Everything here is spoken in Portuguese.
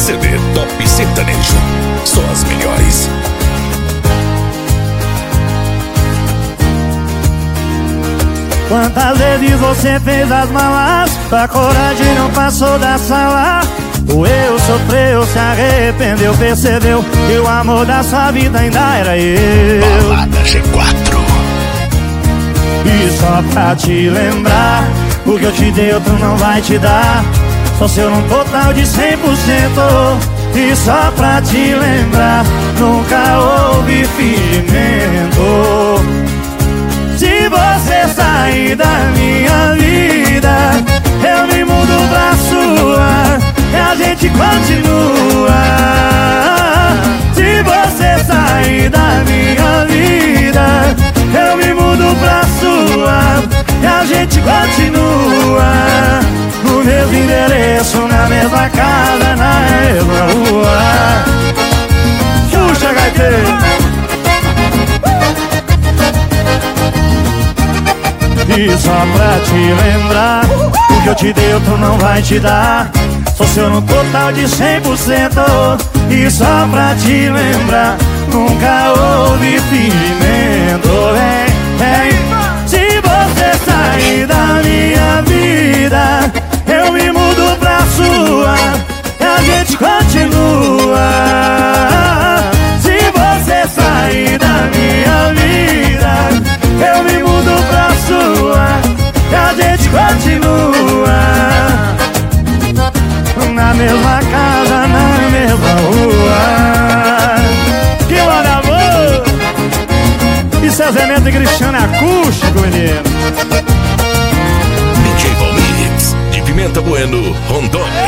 CD Top Sertanejo. Só as melhores. Quantas vezes você fez as malas, a coragem não passou da sala. Doeu, sofreu, se arrependeu, percebeu que o amor da sua vida ainda era eu. Balada G4. E só pra te lembrar, o que eu te dei outro não vai te dar. Só seu num total de 100%. E só pra te lembrar, nunca houve fingimento. Se você sair da minha vida, eu me mudo pra sua e a gente continua. Se você sair da minha vida, eu me mudo pra sua e a gente continua. No mesmo endereço, na mesma casa, na mesma rua. Puxa, gaiteiro! E só pra te lembrar, o que eu te dei outro não vai te dar. Sou seu no total de 100%. E só pra te lembrar, nunca houve fingimento. Se você sair da minha vida, eu me mudo pra sua e a gente continua. Se você sair da minha vida, eu me mudo pra sua e a gente continua. Na mesma casa, na mesma rua. Que manda amor! Isso é Zé Neto e Cristiano Acústico, menino. DJ Valmix, de Pimenta Bueno, Rondônia.